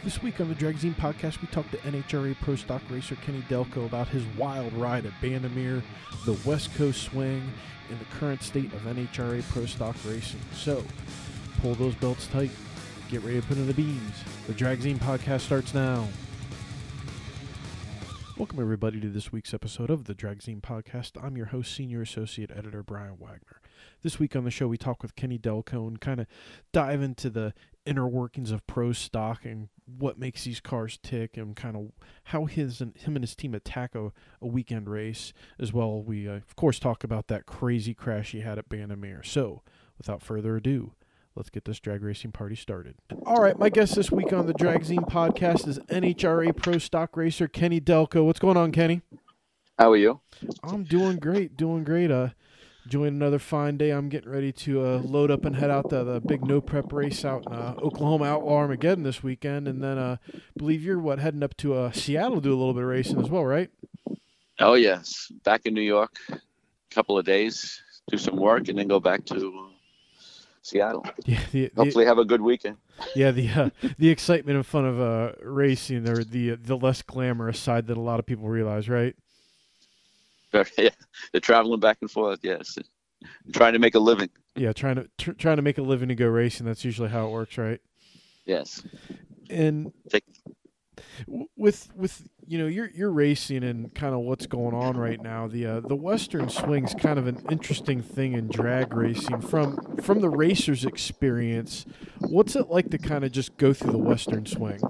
This week on the Dragzine podcast, we talked to NHRA Pro Stock racer Kenny Delco about his wild ride at Bandimere, the West Coast swing, and the current state of NHRA Pro Stock racing. So, pull those belts tight, get ready to put in the beans. The Dragzine podcast starts now. Welcome everybody to this week's episode of the Dragzine podcast. I'm your host, Senior Associate Editor Brian Wagner. This week on the show, we talk with Kenny Delco and kind of dive into the inner workings of pro stock and what makes these cars tick and kind of how him and his team attack a weekend race. As well, we, of course, talk about that crazy crash he had at Bandimere. So, without further ado, let's get this drag racing party started. All right, my guest this week on the Dragzine podcast is NHRA Pro Stock racer Kenny Delco. What's going on, Kenny? How are you? I'm doing great. Enjoying another fine day. I'm getting ready to load up and head out to the big no prep race out in Oklahoma Outlaw Armageddon this weekend, and then I believe you're heading up to Seattle to do a little bit of racing as well, right? Oh yes, back in New York, a couple of days, do some work, and then go back to Seattle. Yeah, hopefully have a good weekend. Yeah, the excitement and fun of racing, or the less glamorous side that a lot of people realize, right? Yeah, they're traveling back and forth. Yes, trying to make a living. Yeah, trying to make a living to go racing. That's usually how it works, right? Yes. And with you're racing and kind of what's going on right now. The Western swing's kind of an interesting thing in drag racing. From the racer's experience, what's it like to kind of just go through the Western swing?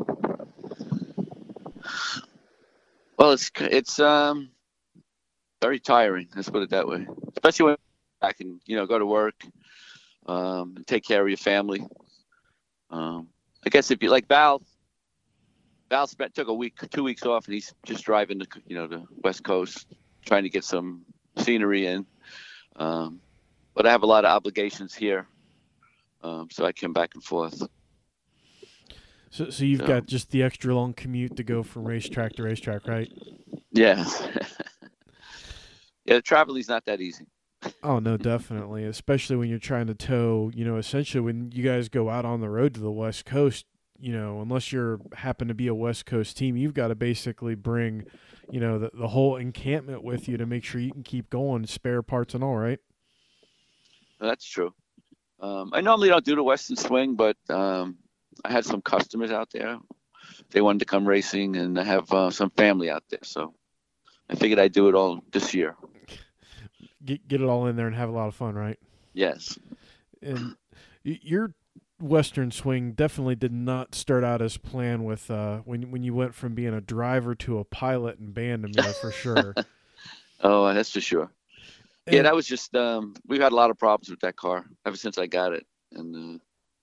Well, it's very tiring. Let's put it that way. Especially when I can go to work, and take care of your family. I guess if you like Val took 2 weeks off, and he's just driving the West Coast, trying to get some scenery in. But I have a lot of obligations here, so I come back and forth. So you've got just the extra long commute to go from racetrack to racetrack, right? Yeah. Yeah, the traveling's not that easy. Oh, no, definitely. Especially when you're trying to tow, essentially when you guys go out on the road to the West Coast, unless you happen to be a West Coast team, you've got to basically bring, the whole encampment with you to make sure you can keep going, spare parts and all, right? That's true. I normally don't do the Western swing, but I had some customers out there. They wanted to come racing, and I have some family out there, so I figured I'd do it all this year. Get it all in there and have a lot of fun, right? Yes. And your Western swing definitely did not start out as planned with when you went from being a driver to a pilot in Bandimere for sure. Oh, that's for sure. Yeah, that was just we've had a lot of problems with that car ever since I got it, and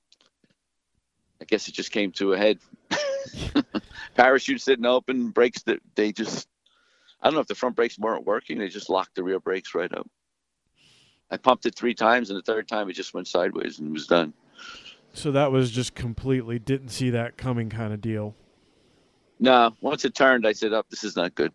I guess it just came to a head. Parachutes didn't open, brakes they just. I don't know if the front brakes weren't working. They just locked the rear brakes right up. I pumped it 3 times, and the third time it just went sideways and was done. So that was just completely didn't see that coming kind of deal. No, once it turned, I said, "Oh, this is not good."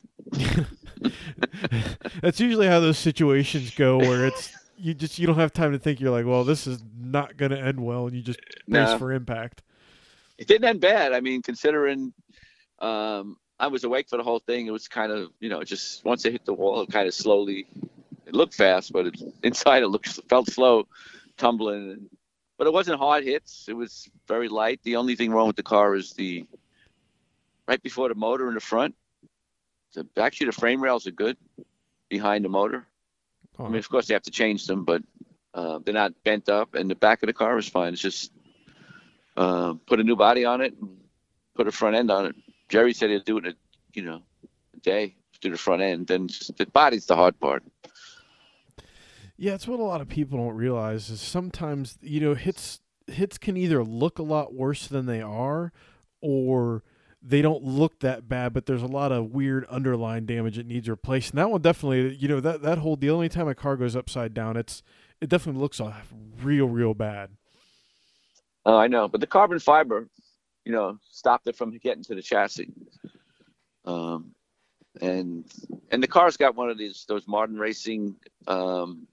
That's usually how those situations go, where it's you don't have time to think. You're like, well, this is not going to end well, and you just brace for impact. It didn't end bad. I mean, considering I was awake for the whole thing. It was kind of, just once it hit the wall, it kind of slowly, it looked fast, but inside it felt slow, tumbling. But it wasn't hard hits. It was very light. The only thing wrong with the car is right before the motor in the front. Actually, the frame rails are good behind the motor. Oh. I mean, of course, they have to change them, but they're not bent up. And the back of the car is fine. It's just put a new body on it and put a front end on it. Jerry said he'd do it in a day, do the front end. Then just the body's the hard part. Yeah, it's what a lot of people don't realize is sometimes, hits can either look a lot worse than they are, or they don't look that bad, but there's a lot of weird underlying damage that needs replaced. And that one definitely, that whole deal, anytime a car goes upside down, it definitely looks real bad. Oh, I know. But the carbon fiber, stopped it from getting to the chassis. And the car's got one of those modern racing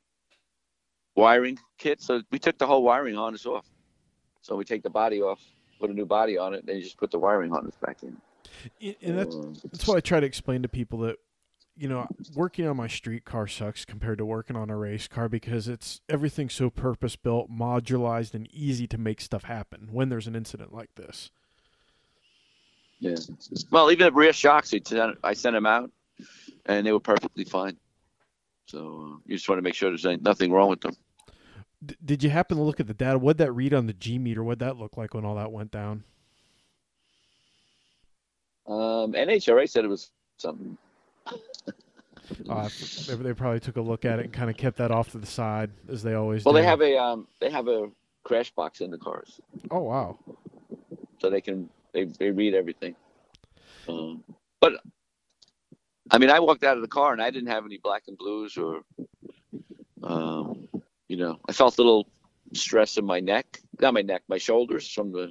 wiring kits. So we took the whole wiring harness off. So we take the body off, put a new body on it, and then you just put the wiring harness back in. And that's what I try to explain to people, that working on my street car sucks compared to working on a race car, because everything's so purpose built, modularized, and easy to make stuff happen when there's an incident like this. Yeah. Well, even at rear shocks, I sent them out, and they were perfectly fine. So you just want to make sure there's nothing wrong with them. Did you happen to look at the data? What'd that read on the G meter? What'd that look like when all that went down? NHRA said it was something. They probably took a look at it and kind of kept that off to the side, as they always do. Well, they have a crash box in the cars. Oh wow! So they read everything. But I mean, I walked out of the car and I didn't have any black and blues, or I felt a little stress in my neck, not my neck, my shoulders from the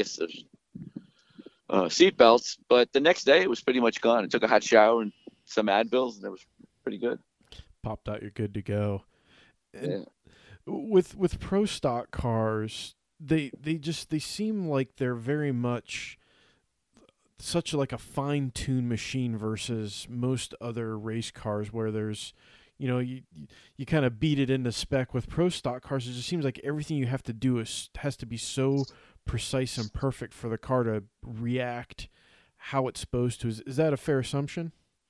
seat belts. But the next day it was pretty much gone. I took a hot shower and some Advils, and it was pretty good. Popped out, you're good to go. And yeah. With pro stock cars, they seem like they're very much such like a fine-tuned machine versus most other race cars, where there's you kind of beat it into spec. With pro stock cars, it just seems like everything you have to do has to be so precise and perfect for the car to react how it's supposed to. Is that a fair assumption?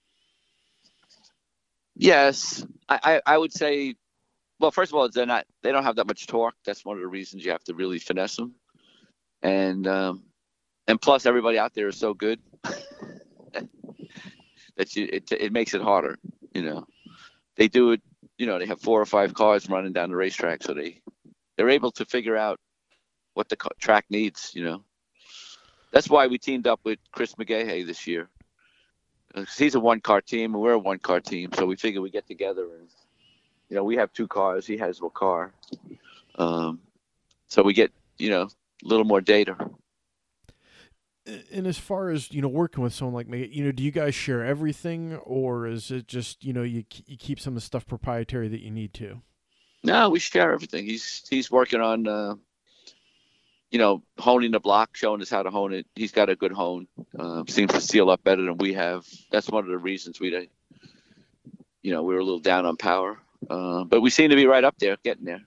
Yes, I would say. Well, first of all, they don't have that much torque. That's one of the reasons you have to really finesse them, and plus everybody out there is so good that it makes it harder. They do it. They have 4 or 5 cars running down the racetrack, so they're able to figure out what the track needs. That's why we teamed up with Chris McGahey this year. He's a 1-car team and we're a 1-car team, so we figure we get together and we have 2 cars, he has a car, so we get a little more data. And as far as working with someone like me, do you guys share everything, or is it just you keep some of the stuff proprietary that you need to? No, we share everything. He's working on honing the block, showing us how to hone it. He's got a good hone. Seems to seal up better than we have. That's one of the reasons we were a little down on power. But we seem to be right up there, getting there.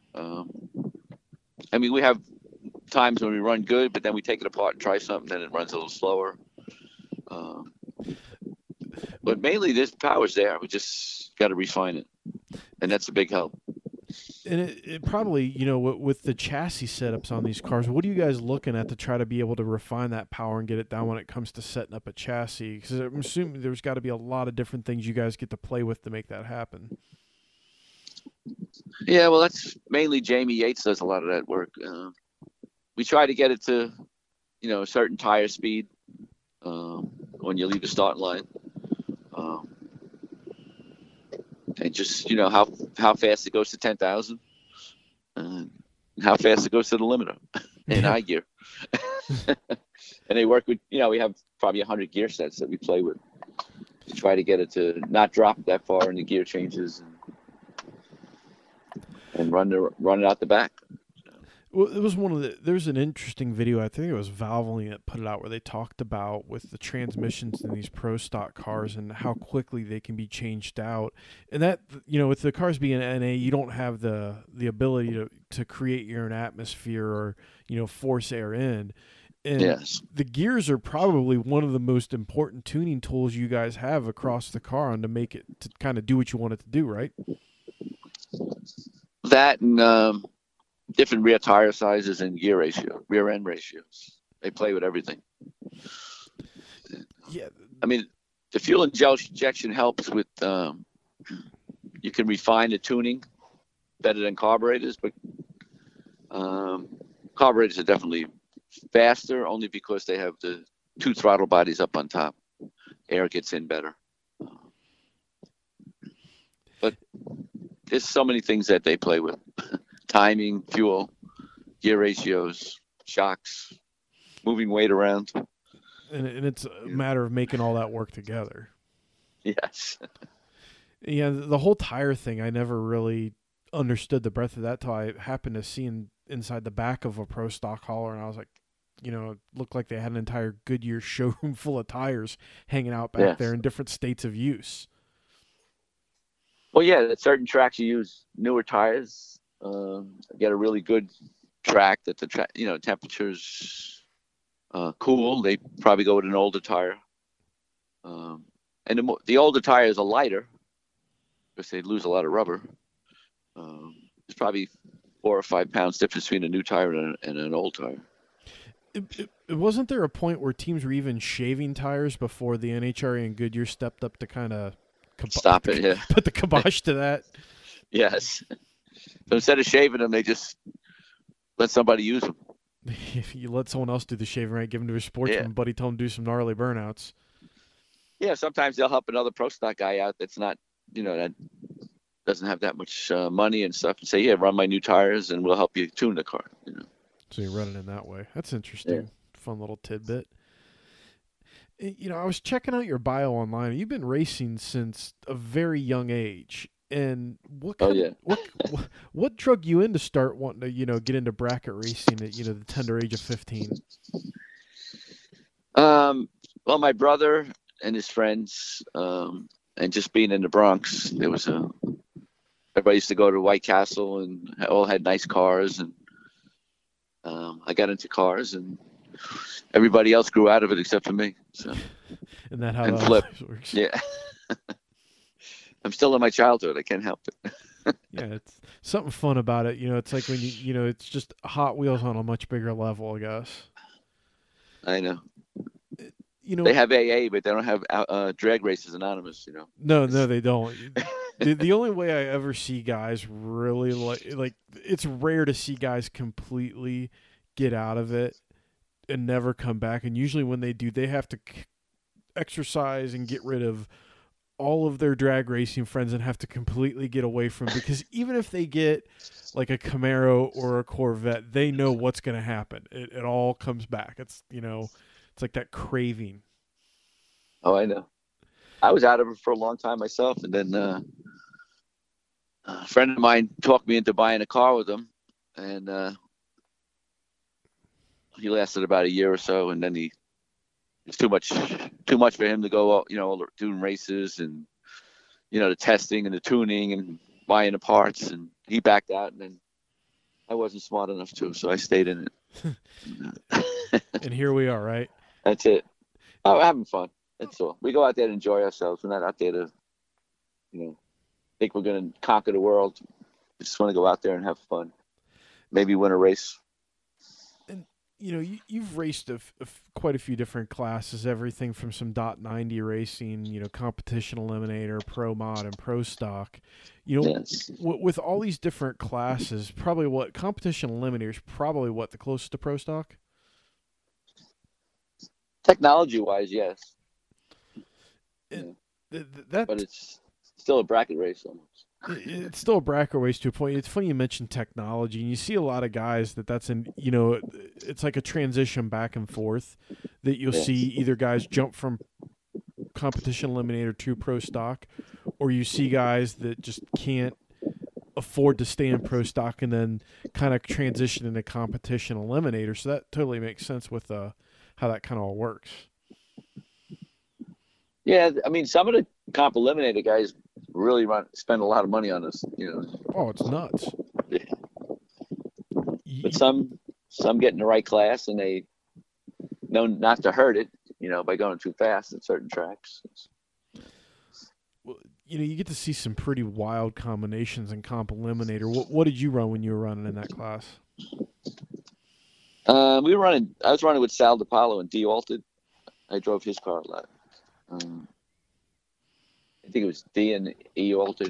We have times when we run good, but then we take it apart and try something, then it runs a little slower. But mainly this power's there. We just got to refine it. And that's a big help. And it probably, with the chassis setups on these cars, what are you guys looking at to try to be able to refine that power and get it down when it comes to setting up a chassis? Because I'm assuming there's got to be a lot of different things you guys get to play with to make that happen. Yeah, well, that's mainly Jamie Yates does a lot of that work. We try to get it to, a certain tire speed when you leave the starting line. And just, how fast it goes to 10,000 and how fast it goes to the limiter in high gear. And they work with, we have probably 100 gear sets that we play with to try to get it to not drop that far in the gear changes and run it out the back. Well, it was there's an interesting video, I think it was Valvoline that put it out, where they talked about with the transmissions in these pro stock cars and how quickly they can be changed out. And that, with the cars being NA, you don't have the ability to create your own atmosphere or, force air in. And yes, the gears are probably one of the most important tuning tools you guys have across the car and to make it to kind of do what you want it to do, right? That and different rear tire sizes and rear end ratios. They play with everything. Yeah. The fuel injection helps with, you can refine the tuning better than carburetors, but carburetors are definitely faster only because they have the 2 throttle bodies up on top. Air gets in better. But there's so many things that they play with. Timing, fuel, gear ratios, shocks, moving weight around. And it's a matter of making all that work together. Yes. Yeah, the whole tire thing, I never really understood the breadth of that till I happened to see inside the back of a pro stock hauler, and I was like, looked like they had an entire Goodyear showroom full of tires hanging out back Yes. there in different states of use. Well, yeah, at certain tracks you use newer tires. Get a really good track that the temperature's cool. They probably go with an older tire. And the older tires are lighter because they lose a lot of rubber. There's probably 4 or 5 pounds difference between a new tire and an old tire. Wasn't there a point where teams were even shaving tires before the NHRA and Goodyear stepped up to kind of stop it? Yeah, put the kibosh to that. Yes. So instead of shaving them, they just let somebody use them. If you let someone else do the shaving, right? Give them to a sportsman buddy, tell him to do some gnarly burnouts. Yeah, sometimes they'll help another pro stock guy out that's not, that doesn't have that much money and stuff, and say, yeah, run my new tires and we'll help you tune the car. So you're running in that way. That's interesting. Yeah. Fun little tidbit. I was checking out your bio online. You've been racing since a very young age. And what drug you in to start wanting to, get into bracket racing at, the tender age of 15? Well, my brother and his friends, and just being in the Bronx, everybody used to go to White Castle and all had nice cars, and I got into cars, and everybody else grew out of it except for me. So, and that how that flip works? Yeah. I'm still in my childhood. I can't help it. Yeah, it's something fun about it. It's like when it's just Hot Wheels on a much bigger level, I guess. I know. They have AA, but they don't have Drag Racers Anonymous. No, they don't. The only way I ever see guys really like it's rare to see guys completely get out of it and never come back. And usually when they do, they have to exercise and get rid of all of their drag racing friends and have to completely get away from, because even if they get like a Camaro or a Corvette, they know what's going to happen. It all comes back. It's, it's like that craving. Oh, I know. I was out of it for a long time myself. And then a friend of mine talked me into buying a car with him. And he lasted about a year or so. And then it's too much for him to go, doing races and, the testing and the tuning and buying the parts. And he backed out, and then I wasn't smart enough to, so I stayed in it. And here we are, right? That's it. Oh, having fun. That's all. We go out there to enjoy ourselves. We're not out there to, think we're going to conquer the world. We just want to go out there and have fun. Maybe win a race. You've raced quite a few different classes, everything from some .90 racing, competition eliminator, pro mod, and pro stock. Yes. With all these different classes, probably what competition eliminator is probably what the closest to pro stock. Technology-wise, yes. But it's still a bracket race almost. It's still a bracket race to a point. It's funny you mentioned technology, and you see a lot of guys that's in, it's like a transition back and forth that you'll see either guys jump from competition eliminator to pro stock, or you see guys that just can't afford to stay in pro stock and then kind of transition into competition eliminator. So that totally makes sense with how that kind of all works. Yeah, I mean, some of the comp eliminator guys really spend a lot of money on this, Oh, it's nuts. Yeah. But some get in the right class, and they know not to hurt it, by going too fast at certain tracks. Well, you get to see some pretty wild combinations in comp eliminator. What did you run when you were running in that class? I was running with Sal DiPaolo and D Altered. I drove his car a lot. I think it was D and E Altered.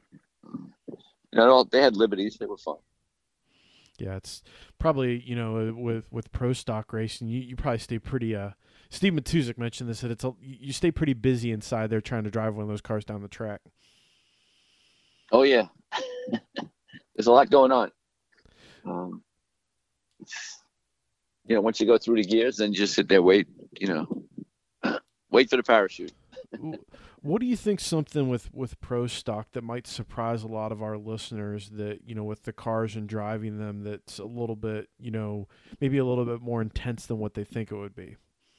They had Liberties. They were fun. Yeah, it's probably, with pro stock racing, you probably stay pretty. Steve Matuzik mentioned this, that you stay pretty busy inside there trying to drive one of those cars down the track. Oh yeah, there's a lot going on. Once you go through the gears, then you just sit there, wait for the parachute. What do you think something with Pro Stock that might surprise a lot of our listeners that, with the cars and driving them, that's a little bit, maybe a little bit more intense than what they think it would be?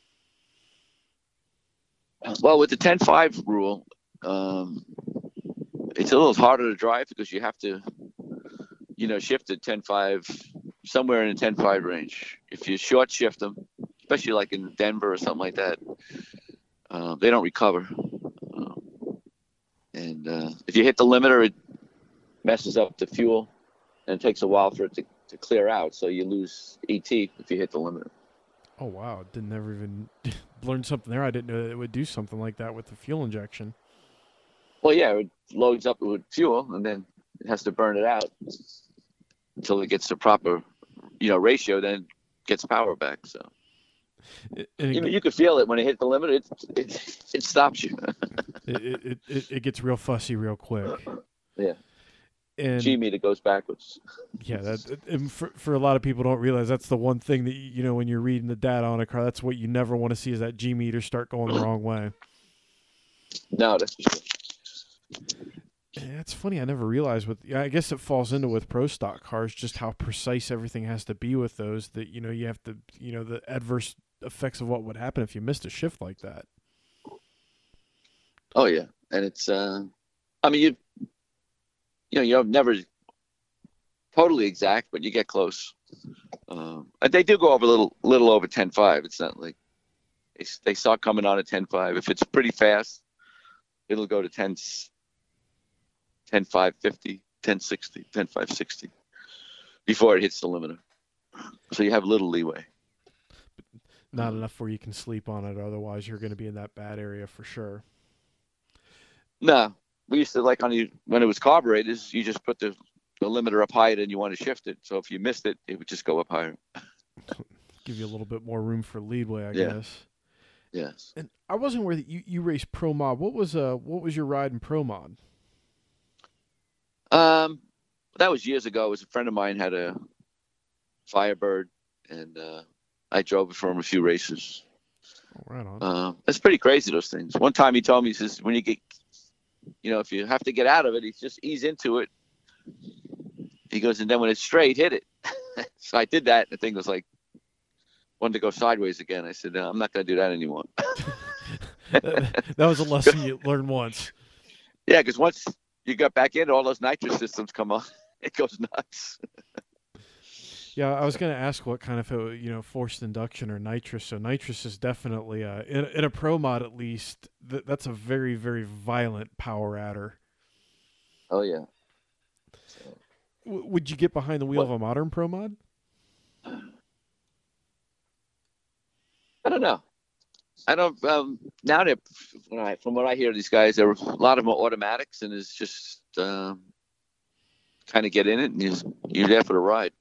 Well, with the 10-5 rule, it's a little harder to drive because you have to, shift at 10-5 somewhere in the 10-5 range. If you short shift them, especially like in Denver or something like that, they don't recover. And if you hit the limiter, it messes up the fuel, and it takes a while for it to clear out. So you lose ET if you hit the limiter. Oh, wow. Didn't ever even learn something there. I didn't know that it would do something like that with the fuel injection. Well, yeah, it loads up with fuel, and then it has to burn it out until it gets the proper, ratio, then it gets power back. So you could feel it when it hit the limiter. It stops you. it gets real fussy real quick. Yeah. And G-meter goes backwards. Yeah, and for a lot of people don't realize that's the one thing that, when you're reading the data on a car, that's what you never want to see is that G-meter start going the wrong way. No, that's for sure. Yeah, it's funny. I never realized I guess it falls into with Pro Stock cars just how precise everything has to be with those that, you have to, the adverse effects of what would happen if you missed a shift like that. Oh, yeah. And it's, you're never totally exact, but you get close. And they do go over a little over 10.5. It's not like they start coming on at 10.5. If it's pretty fast, it'll go to 10.550, 10.60, 10.560 before it hits the limiter. So you have a little leeway. Not enough where you can sleep on it. Otherwise, you're going to be in that bad area for sure. No. We used to, when it was carburetors, you just put the limiter up higher than you want to shift it. So if you missed it, it would just go up higher. Give you a little bit more room for leadway, I guess. Yes. And I wasn't aware that you raced Pro Mod. What was your ride in Pro Mod? That was years ago. It was a friend of mine had a Firebird, and I drove it for him a few races. Oh, right on. It's pretty crazy, those things. One time he told me, he says, when you get, if you have to get out of it, he just ease into it. He goes, and then when it's straight, hit it. So I did that, and the thing was wanted to go sideways again. I said, no, I'm not going to do that anymore. That was a lesson you learned once. Yeah, because once you got back in, all those nitrous systems come on. It goes nuts. Yeah, I was going to ask what kind of, forced induction or nitrous. So nitrous is definitely, in a Pro Mod at least, that's a very, very violent power adder. Oh, yeah. So. Would you get behind the wheel of a modern Pro Mod? I don't know. I don't. Now that from what I hear, these guys, a lot of them are automatics, and it's just kind of get in it, and you're there for the ride.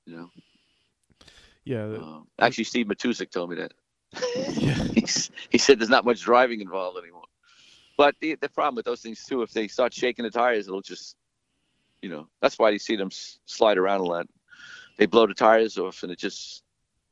Yeah. Actually, Steve Matusik told me that. Yeah. He said there's not much driving involved anymore. But the problem with those things too, if they start shaking the tires, it'll just, that's why you see them slide around a lot. They blow the tires off, and it just,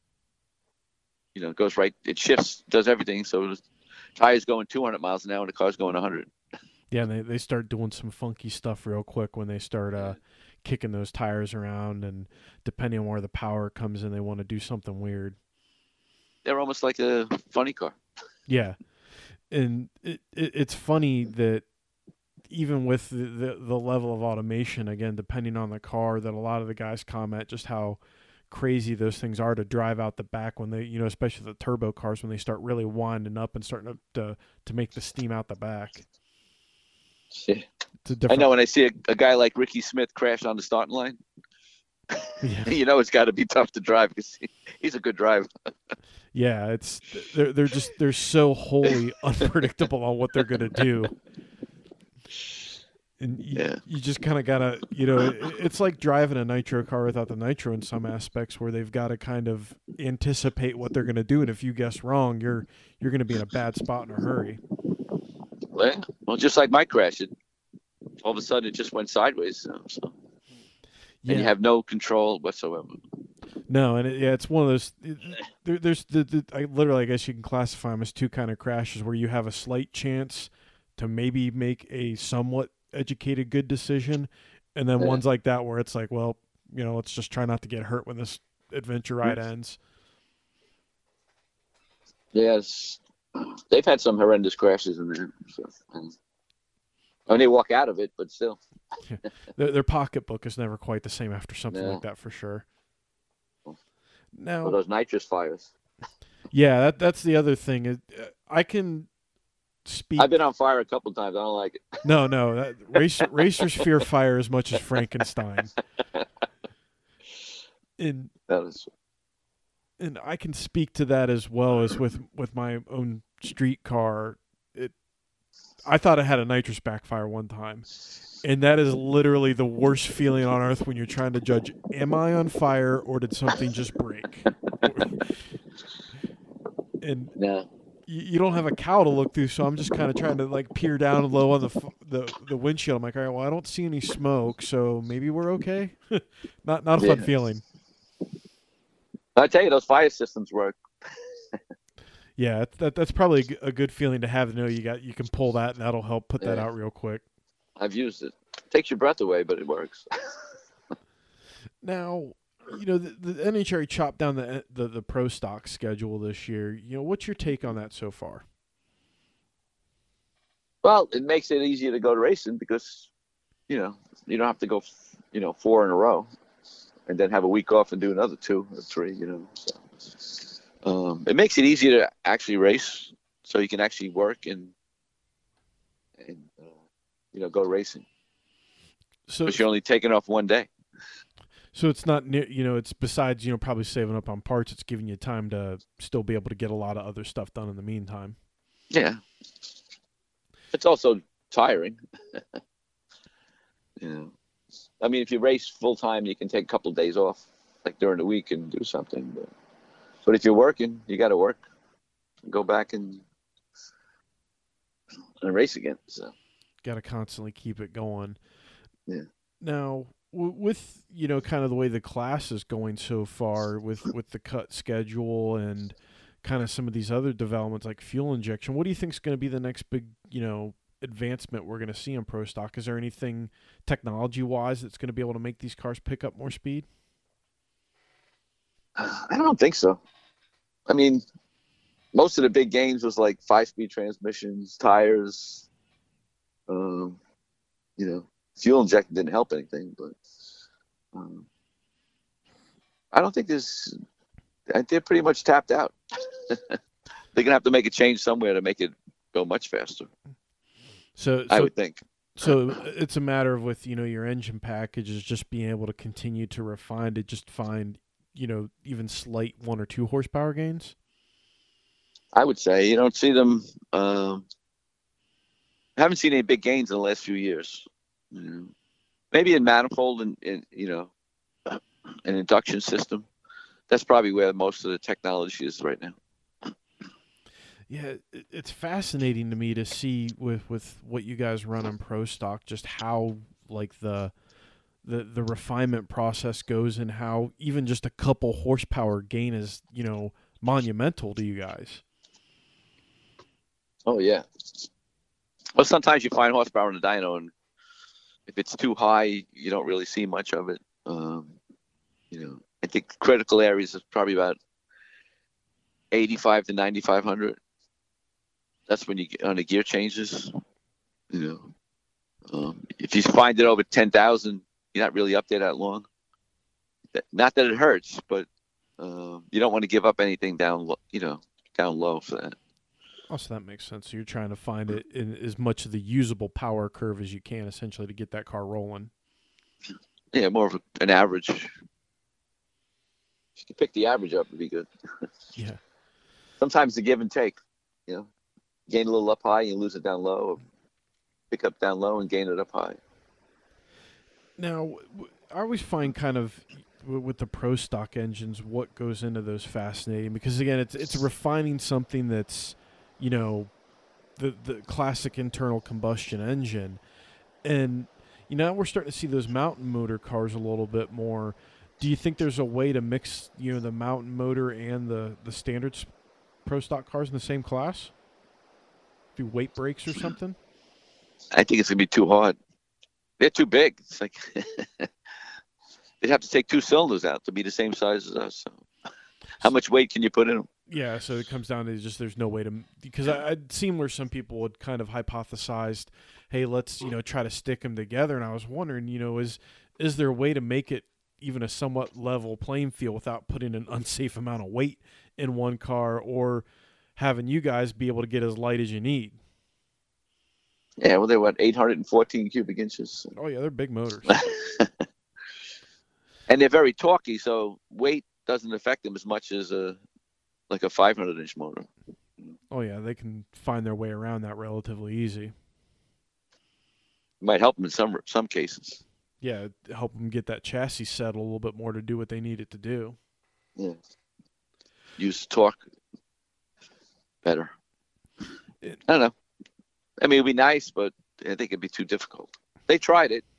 goes right. It shifts, does everything. So the tires going 200 miles an hour, and the car's going 100. Yeah, and they start doing some funky stuff real quick when they start kicking those tires around, and depending on where the power comes in, they want to do something weird. They're almost like a funny car. Yeah, and it's funny that even with the level of automation, again, depending on the car, that a lot of the guys comment just how crazy those things are to drive out the back when they, especially the turbo cars, when they start really winding up and starting to make the steam out the back. Yeah. I know when I see a guy like Ricky Smith crash on the starting line, yeah. It's got to be tough to drive because he's a good driver. Yeah, they're so wholly unpredictable on what they're going to do. And you just kind of got to, it's like driving a nitro car without the nitro in some aspects, where they've got to kind of anticipate what they're going to do. And if you guess wrong, you're going to be in a bad spot in a hurry. Well, just like my crash, all of a sudden it just went sideways. So. Yeah. And you have no control whatsoever. No, and it's one of those. There's I guess you can classify them as two kind of crashes where you have a slight chance to maybe make a somewhat educated, good decision, and then ones like that where it's like, well, let's just try not to get hurt when this adventure ride ends. Yes, they've had some horrendous crashes in there. So, and they walk out of it, but still. Yeah. Their pocketbook is never quite the same after something like that, for sure. Now, those nitrous fires. Yeah, that's the other thing. I can speak. I've been on fire a couple times. I don't like it. No. Racers fear fire as much as Frankenstein. And I can speak to that as well as with my own street car. I thought it had a nitrous backfire one time. And that is literally the worst feeling on earth when you're trying to judge, am I on fire or did something just break? And you don't have a cow to look through, so I'm just kind of trying to like peer down low on the windshield. I'm like, all right, well, I don't see any smoke, so maybe we're okay. Not a fun feeling. I tell you, those fire systems work. Yeah, that's probably a good feeling to have, to know you can pull that, and that'll help put that out real quick. I've used it. Takes your breath away, but it works. Now, the NHRA chopped down the pro stock schedule this year. What's your take on that so far? Well, it makes it easier to go to racing because, you don't have to go, 4 in a row and then have a week off and do another 2 or 3, So, it makes it easier to actually race so you can actually work and go racing. So you're only taking off one day. So it's not, it's besides, probably saving up on parts, it's giving you time to still be able to get a lot of other stuff done in the meantime. Yeah. It's also tiring. I mean, if you race full time, you can take a couple of days off, like during the week, and do something. But if you're working, you got to work. Go back and race again. So. Got to constantly keep it going. Yeah. Now, with kind of the way the class is going so far, with the cut schedule and kind of some of these other developments like fuel injection, what do you think is going to be the next big advancement we're going to see in pro stock? Is there anything technology wise that's going to be able to make these cars pick up more speed? I don't think so. I mean, most of the big gains was like 5-speed transmissions, tires. Fuel injection didn't help anything, but I don't think they're pretty much tapped out. They're gonna have to make a change somewhere to make it go much faster. So I would think. So it's a matter of with your engine package is just being able to continue to refine to just find even slight 1 or 2 horsepower gains. I would say you don't see them. I haven't seen any big gains in the last few years. Maybe in manifold and an induction system. That's probably where most of the technology is right now. Yeah, it's fascinating to me to see with what you guys run on Pro Stock, just how like the refinement process goes and how even just a couple horsepower gain is monumental to you guys. Oh yeah. Well, sometimes you find horsepower in the dyno, and if it's too high, you don't really see much of it. I think critical areas is probably about 85 to 9,500. That's when you get on the gear changes. If you find it over 10,000, you're not really up there that long. Not that it hurts, but you don't want to give up anything down low for that. Oh, so that makes sense. So you're trying to find it in as much of the usable power curve as you can, essentially, to get that car rolling. Yeah, more of an average. If you could pick the average up, it'd be good. Yeah. Sometimes the give and take. Gain a little up high, you lose it down low. Or pick up down low and gain it up high. Now, I always find kind of with the pro stock engines, what goes into those fascinating, because again, it's refining something that's the classic internal combustion engine, and now we're starting to see those mountain motor cars a little bit more. Do you think there's a way to mix the mountain motor and the standard pro stock cars in the same class? Do weight brakes or something? I think it's gonna be too hard. They're too big. It's like they'd have to take 2 cylinders out to be the same size as us. So how much weight can you put in them? Yeah, so it comes down to just there's no way to, because I'd seen where some people would kind of hypothesized, hey, let's try to stick them together, and I was wondering, is there a way to make it even a somewhat level playing field without putting an unsafe amount of weight in one car, or having you guys be able to get as light as you need? Yeah, well, they're what, 814 cubic inches. Oh yeah, they're big motors. And they're very torquey, so weight doesn't affect them as much as like a 500-inch motor. Oh yeah, they can find their way around that relatively easy. Might help them in some cases. Yeah, help them get that chassis settled a little bit more to do what they need it to do. Yeah. Use torque better. I don't know. I mean, it'd be nice, but I think it'd be too difficult. They tried it,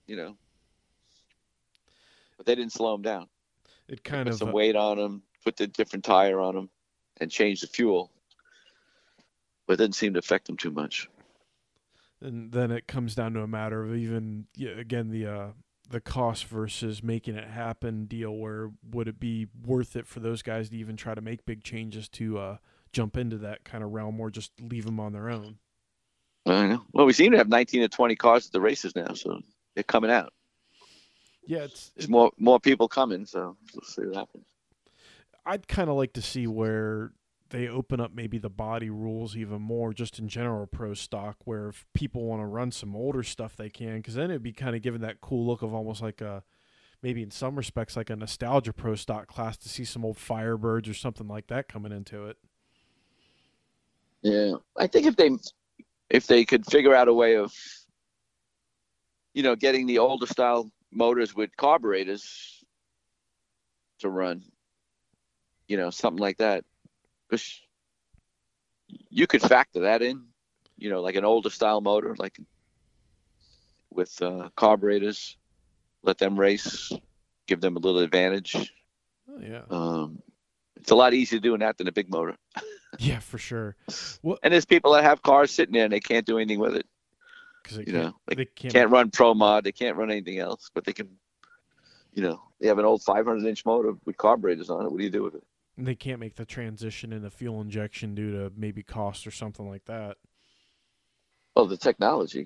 but they didn't slow them down. It kind put of some weight on them, put the different tire on them, and change the fuel. But it didn't seem to affect them too much. And then it comes down to a matter of even, again, the cost versus making it happen deal, where would it be worth it for those guys to even try to make big changes to jump into that kind of realm, or just leave them on their own? I know. Well, we seem to have 19 or 20 cars at the races now, so they're coming out. Yeah, there's more people coming, so we'll see what happens. I'd kind of like to see where they open up maybe the body rules even more, just in general pro stock, where if people want to run some older stuff, they can, because then it'd be kind of given that cool look of almost like maybe in some respects like a nostalgia pro stock class, to see some old Firebirds or something like that coming into it. Yeah, I think if they could figure out a way of, getting the older style motors with carburetors to run, something like that, because you could factor that in, like an older style motor, like with carburetors, let them race, give them a little advantage. Oh, yeah. It's a lot easier doing that than a big motor. Yeah, for sure. Well, and there's people that have cars sitting there and they can't do anything with it. Because they can't run Pro Mod, they can't run anything else, but they can, they have an old 500-inch motor with carburetors on it. What do you do with it? And they can't make the transition into fuel injection due to maybe cost or something like that. Well, the technology.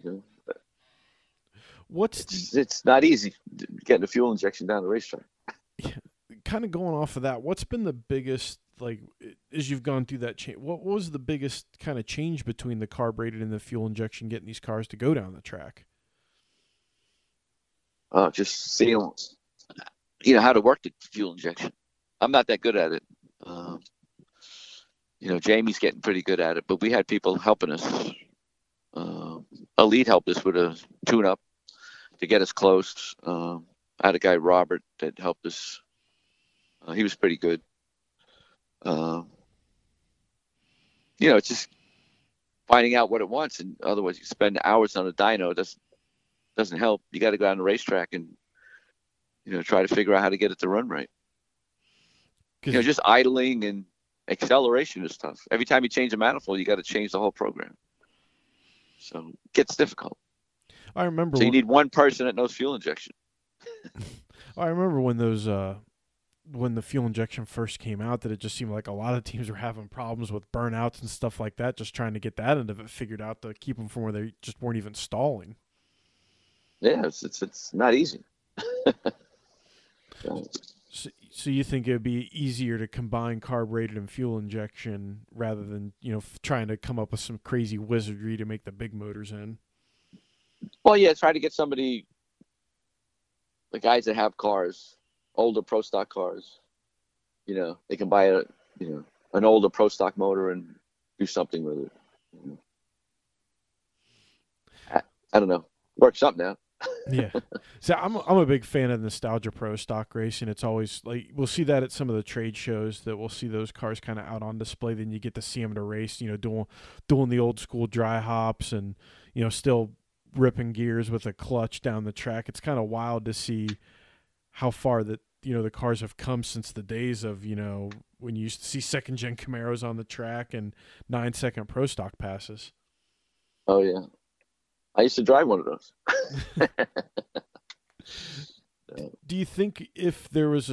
It's not easy getting the fuel injection down the racetrack. Yeah, kind of going off of that, what's been the biggest, like, as you've gone through that change, what was the biggest kind of change between the carbureted and the fuel injection getting these cars to go down the track? Just seeing, how to work the fuel injection. I'm not that good at it. Jamie's getting pretty good at it, but we had people helping us. Elite helped us with a tune-up to get us close. I had a guy, Robert, that helped us. He was pretty good. It's just finding out what it wants, and otherwise you spend hours on a dyno. Doesn't help. You got to go on the racetrack and try to figure out how to get it to run right. Just idling and acceleration is tough. Every time you change a manifold, you got to change the whole program. So it gets difficult. I remember. So you need one person that knows fuel injection. I remember when those when the fuel injection first came out, that it just seemed like a lot of teams were having problems with burnouts and stuff like that, just trying to get that end of it figured out to keep them from where they just weren't even stalling. Yeah, it's not easy. So you think it would be easier to combine carbureted and fuel injection rather than, trying to come up with some crazy wizardry to make the big motors in? Well, yeah, try to get somebody, the guys that have cars, older pro stock cars, they can buy an older pro stock motor and do something with it. I don't know. Work something out. Yeah. So I'm a big fan of nostalgia pro stock racing. It's always like, we'll see that at some of the trade shows, that we'll see those cars kind of out on display. Then you get to see them to race, doing the old school dry hops and, still ripping gears with a clutch down the track. It's kind of wild to see how far that, the cars have come since the days of, when you used to see second gen Camaros on the track and 9-second pro stock passes. Oh yeah. I used to drive one of those. Do you think if there was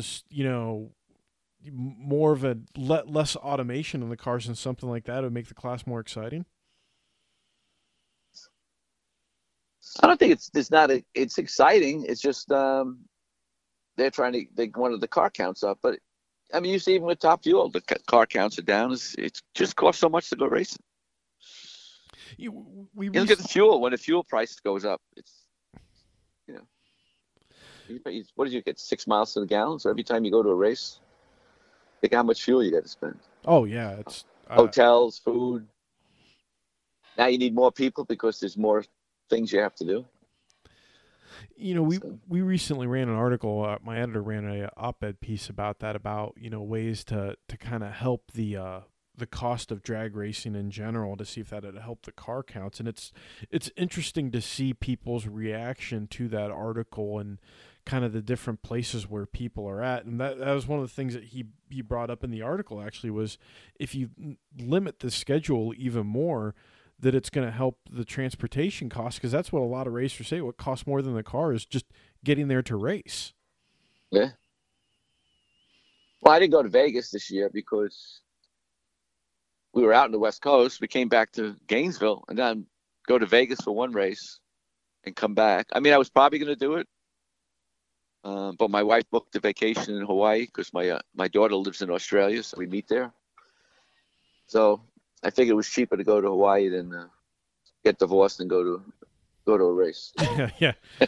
more of a less automation in the cars and something like that, it would make the class more exciting? I don't think it's exciting. It's just they're trying to they wanted the car counts up, but I mean, you see even with Top Fuel, the car counts are down. It just costs so much to go racing. You look at the fuel. When the fuel price goes up, it's what did you get, 6 miles to the gallon? So every time you go to a race, think how much fuel you got to spend. Oh yeah, it's hotels, food. Now you need more people because there's more things you have to do. We recently ran an article. My editor ran a op-ed piece about that, about ways to kind of help the cost of drag racing in general, to see if that had helped the car counts. And it's interesting to see people's reaction to that article and kind of the different places where people are at. And that was one of the things that he brought up in the article, actually, was if you limit the schedule even more, that it's going to help the transportation costs, because that's what a lot of racers say. What costs more than the car is just getting there to race. Yeah. Well, I didn't go to Vegas this year because we were out in the West Coast. We came back to Gainesville and then go to Vegas for one race and come back. I mean, I was probably going to do it, but my wife booked a vacation in Hawaii because my daughter lives in Australia, so we meet there. So I figured it was cheaper to go to Hawaii than get divorced and go to a race. Yeah.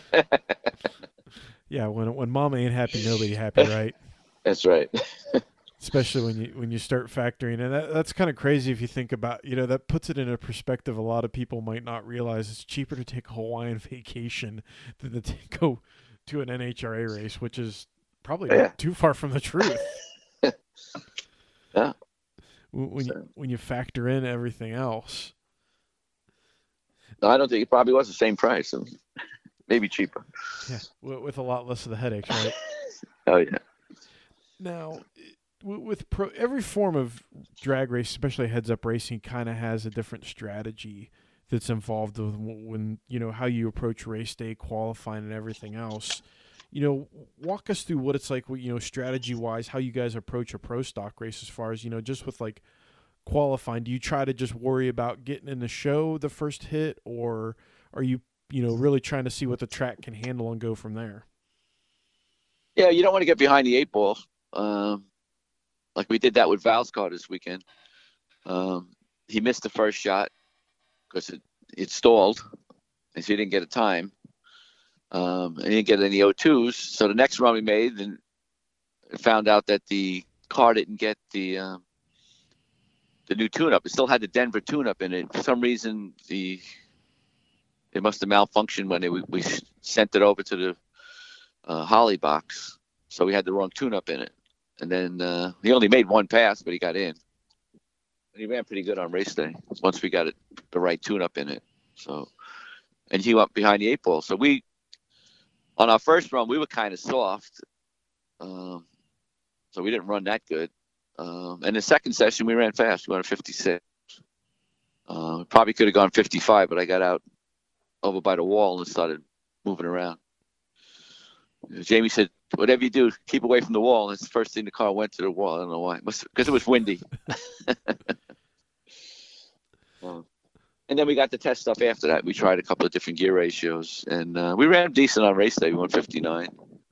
Yeah, when mama ain't happy, nobody happy, right? That's right. Especially when you start factoring, and that's kind of crazy if you think about, that puts it in a perspective a lot of people might not realize. It's cheaper to take a Hawaiian vacation than to go to an NHRA race, which is probably not too far from the truth. Yeah. When you factor in everything else. No, I don't think it probably was the same price, and maybe cheaper. Yeah, with a lot less of the headaches, right? Oh yeah. Now, with every form of drag race, especially heads-up racing, kind of has a different strategy that's involved with when how you approach race day, qualifying, and everything else. Walk us through what it's like, strategy-wise, how you guys approach a pro stock race as far as, just with like qualifying. Do you try to just worry about getting in the show the first hit, or are you, really trying to see what the track can handle and go from there? Yeah, you don't want to get behind the eight ball. Like we did that with Val's car this weekend. He missed the first shot because it stalled, and so he didn't get a time. And he didn't get any O2s. So the next run we made, and found out that the car didn't get the new tune-up. It still had the Denver tune-up in it. For some reason, it must have malfunctioned when we sent it over to the Holly box. So we had the wrong tune-up in it. And then he only made one pass, but he got in. And he ran pretty good on race day once we got the right tune-up in it. So, and he went behind the eight ball. So on our first run, we were kind of soft. So we didn't run that good. And the second session, we ran fast. We went 56. Probably could have gone 55, but I got out over by the wall and started moving around. Jamie said, whatever you do, keep away from the wall. It's the first thing the car went to the wall. I don't know why. Because it was windy. And then we got the test stuff after that. We tried a couple of different gear ratios. And we ran decent on race day. We went 59.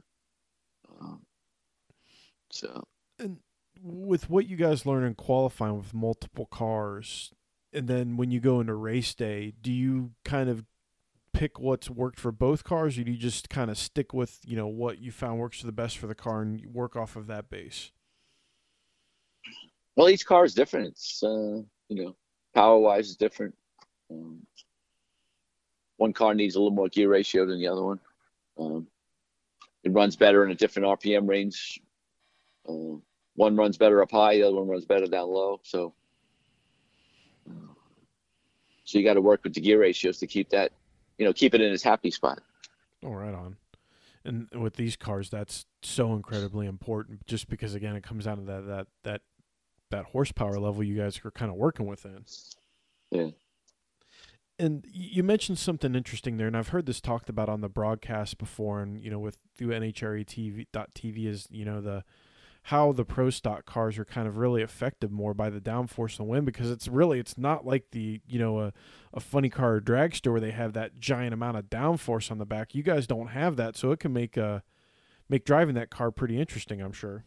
And with what you guys learn in qualifying with multiple cars, and then when you go into race day, do you kind of pick what's worked for both cars, or do you just kind of stick with what you found works the best for the car and work off of that base? Well, each car is different. It's power wise is different. One car needs a little more gear ratio than the other one. It runs better in a different RPM range. One runs better up high, the other one runs better down low. So you got to work with the gear ratios to keep that, keep it in its happy spot. Oh, right on. And with these cars, that's so incredibly important, just because, again, it comes down to that horsepower level you guys are kind of working within. Yeah. And you mentioned something interesting there, and I've heard this talked about on the broadcast before, and with through NHRA.TV is the how the pro stock cars are kind of really affected more by the downforce of the wind, because it's not like the a funny car or dragster where they have that giant amount of downforce on the back. You guys don't have that, so it can make driving that car pretty interesting, I'm sure.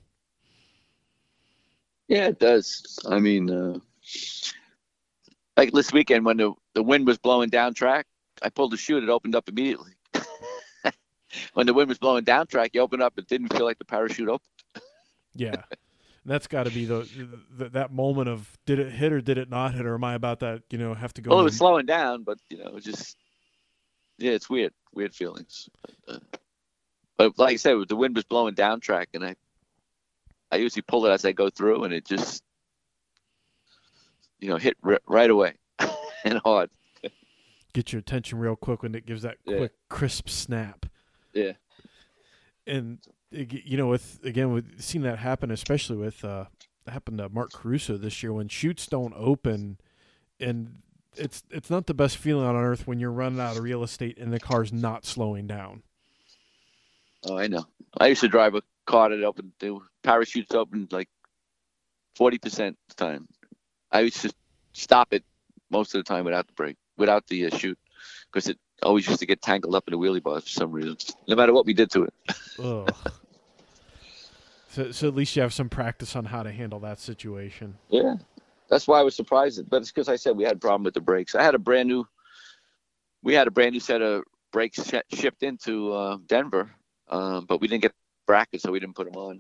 Yeah, it does. I mean, like this weekend when the wind was blowing down track, I pulled the chute, it opened up immediately. When the wind was blowing down track, you opened up, it didn't feel like the parachute opened. Yeah. And that's got to be that moment of, did it hit or did it not hit, or am I about that, have to go? Well, it was slowing down, but, just, yeah, it's weird feelings. But like I said, the wind was blowing down track, and I usually pull it as I go through, and it just, hit right away and hard. Get your attention real quick when it gives that quick, crisp snap. Yeah. And we've seen that happen, especially with happened to Mark Caruso this year, when chutes don't open, and it's not the best feeling on earth when you're running out of real estate and the car's not slowing down. Oh, I know. I used to drive a car that opened, the parachutes opened like 40% of the time. I used to stop it most of the time without the chute, because it always used to get tangled up in the wheelie bars for some reason, no matter what we did to it. Ugh. So at least you have some practice on how to handle that situation. Yeah, that's why I was surprised. But it's because I said we had a problem with the brakes. We had a brand new set of brakes shipped into Denver, but we didn't get brackets, so we didn't put them on.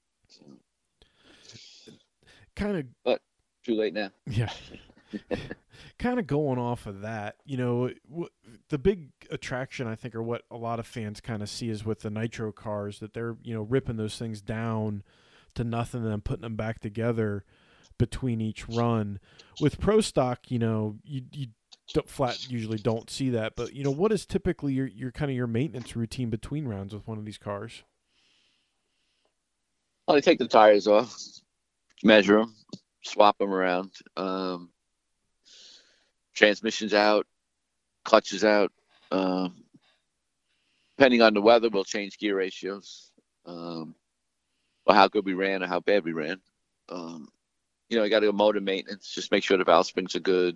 But too late now. Yeah. Kind of going off of that, the big attraction, I think, or what a lot of fans kind of see is with the nitro cars, that they're, ripping those things down to nothing and then putting them back together between each run. With pro stock, you usually don't see that. But, what is typically your kind of your maintenance routine between rounds with one of these cars? Well, they take the tires off, measure them, swap them around. Transmission's out, clutch is out. Depending on the weather, we'll change gear ratios, or how good we ran or how bad we ran. I got to do motor maintenance, just make sure the valve springs are good.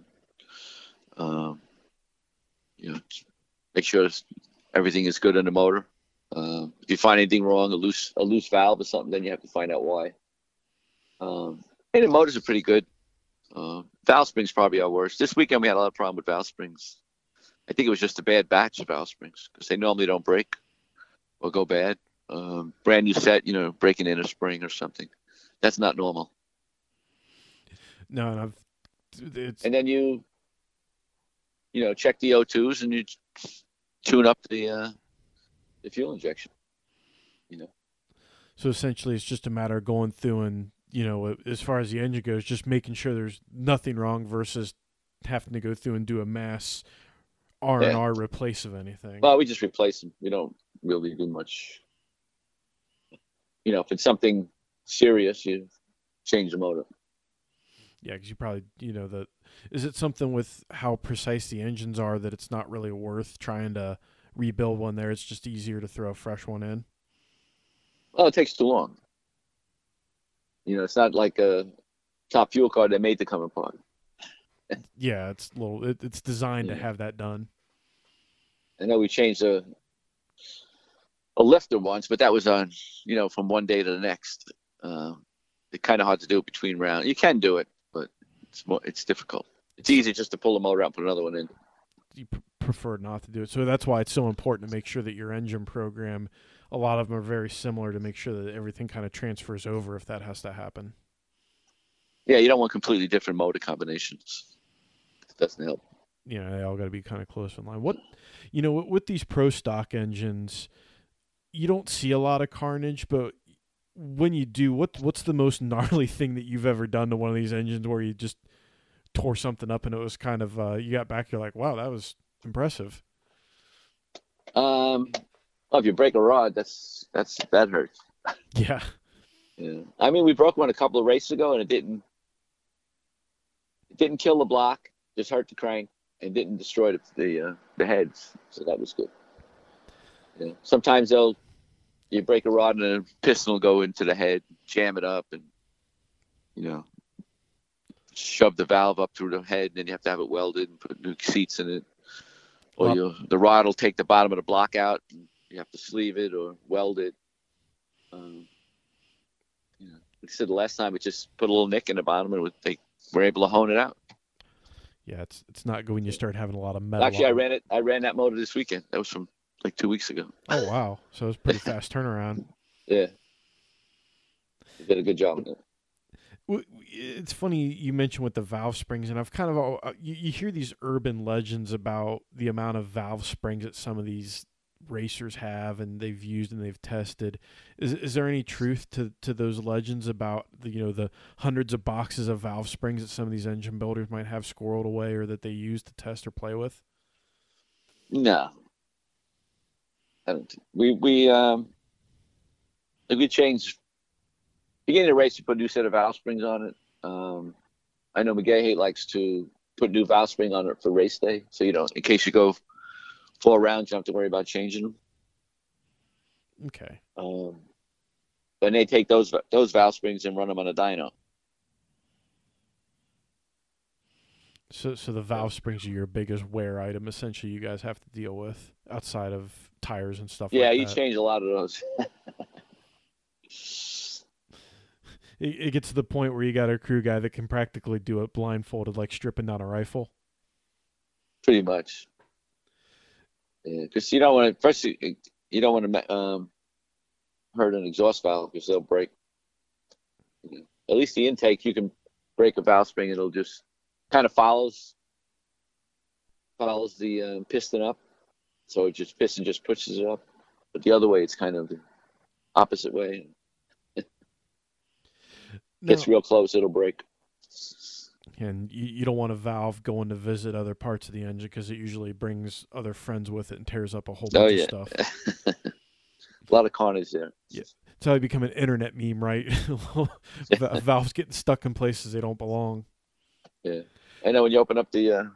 Make sure everything is good in the motor. If you find anything wrong, a loose valve or something, then you have to find out why. And the motors are pretty good. Valve springs probably are worse. This weekend we had a lot of problem with valve springs. I think it was just a bad batch of valve springs, because they normally don't break or go bad. Brand new set, breaking in a spring or something. That's not normal. No, and then you check the O2s and you tune up the fuel injection. So essentially, it's just a matter of going through and, as far as the engine goes, just making sure there's nothing wrong versus having to go through and do a mass R&R replace of anything. Well, we just replace them. We don't really do much. If it's something serious, you change the motor. Yeah, because you probably, is it something with how precise the engines are that it's not really worth trying to rebuild one there? It's just easier to throw a fresh one in? Well, it takes too long. It's not like a top fuel car they made to come apart. Yeah, it's designed to have that done. I know we changed a lifter once, but that was on, from one day to the next. It's kind of hard to do it between rounds. You can do it, but it's difficult. It's easy just to pull the motor out and put another one in. You prefer not to do it. So that's why it's so important to make sure that your engine program, a lot of them are very similar, to make sure that everything kind of transfers over if that has to happen. Yeah, you don't want completely different motor combinations. It doesn't help. Yeah, they all got to be kind of close in line. With these pro stock engines, you don't see a lot of carnage, but when you do, what's the most gnarly thing that you've ever done to one of these engines where you just tore something up and it was kind of you got back, you're like, wow, that was impressive? Well, if you break a rod, that hurts. Yeah. Yeah. I mean, we broke one a couple of races ago, and it didn't kill the block, just hurt the crank, and didn't destroy the heads, so that was good. Yeah. Sometimes you break a rod and a piston will go into the head, jam it up, and shove the valve up through the head, and then you have to have it welded and put new seats in it. Or the rod will take the bottom of the block out, and you have to sleeve it or weld it. Like I said, the last time we just put a little nick in the bottom, and they were able to hone it out. Yeah, it's not good when you start having a lot of metal. Actually, I ran that motor this weekend. That was from like 2 weeks ago. Oh wow! So it was pretty fast turnaround. Yeah, you did a good job on it. It's funny you mentioned with the valve springs, and I've kind of you hear these urban legends about the amount of valve springs that some of these racers have and they've used and they've tested. Is there any truth to those legends about the hundreds of boxes of valve springs that some of these engine builders might have squirreled away or that they use to test or play with? No, I don't. We changed beginning of the race. We put a new set of valve springs on it. I know McGahey likes to put new valve spring on it for race day, so in case you go 4 rounds, you don't have to worry about changing them. Okay. Then they take those valve springs and run them on a dyno. So the valve springs are your biggest wear item, essentially. You guys have to deal with outside of tires and stuff. Yeah, like you that. change a lot of those. It gets to the point where you got a crew guy that can practically do it blindfolded, like stripping down a rifle. Pretty much. Yeah, because you don't want to hurt an exhaust valve because they'll break. At least the intake, you can break a valve spring; it'll just kind of follows the piston up, so piston just pushes it up. But the other way, it's kind of the opposite way. Gets real close, it'll break. And you don't want a valve going to visit other parts of the engine because it usually brings other friends with it and tears up a whole bunch of stuff. A lot of carnage there. Yeah. It's how you become an internet meme, right? Valves getting stuck in places they don't belong. Yeah. I know when you open up the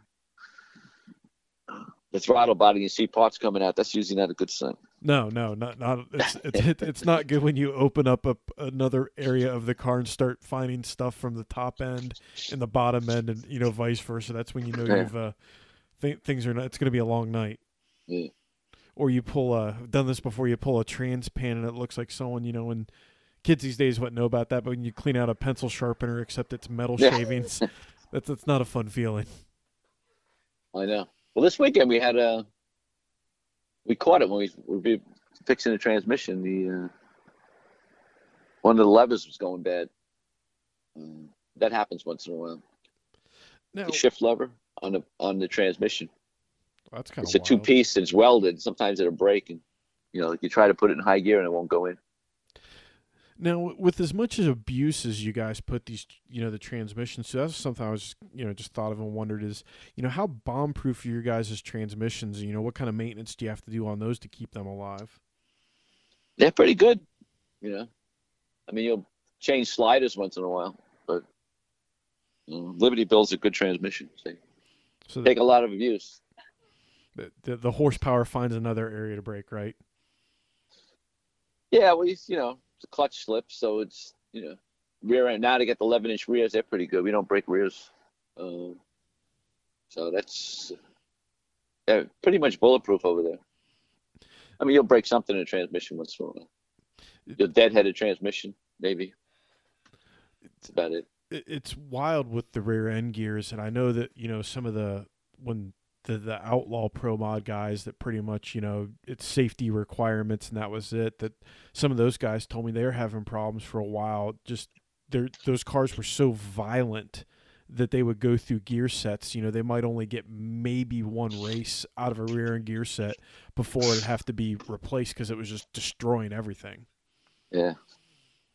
throttle body and you see parts coming out, that's usually not a good sign. No, not it's not good when you open up another area of the car and start finding stuff from the top end and the bottom end, and vice versa. That's when you've things are not. It's going to be a long night. Yeah. Or you done this before. You pull a trans pan and it looks like someone and kids these days wouldn't know about that. But when you clean out a pencil sharpener, except it's metal shavings, that's not a fun feeling. I know. Well, this weekend we caught it when we were fixing the transmission. One of the levers was going bad. That happens once in a while. Now, the shift lever on the transmission. That's kind of It's a wild. 2-piece. It's welded. Sometimes it'll break, and you try to put it in high gear and it won't go in. Now, with as much as abuse as you guys put these, the transmissions, so that's something I was, just thought of and wondered is, how bomb-proof are your guys' transmissions? What kind of maintenance do you have to do on those to keep them alive? They're pretty good. I mean, you'll change sliders once in a while, but Liberty builds a good transmission. So take a lot of abuse. The horsepower finds another area to break, right? Yeah, well, the clutch slips, so it's rear end. Now to get the 11-inch rears, they're pretty good. We don't break rears, so that's pretty much bulletproof over there. I mean, you'll break something in a transmission once in a while. The dead-headed transmission, maybe. That's about it. It's wild with the rear end gears, and I know that some of the Outlaw Pro Mod guys that pretty much it's safety requirements and that was it. That some of those guys told me they were having problems for a while. Just those cars were so violent that they would go through gear sets. They might only get maybe one race out of a rear end gear set before it'd have to be replaced because it was just destroying everything. Yeah,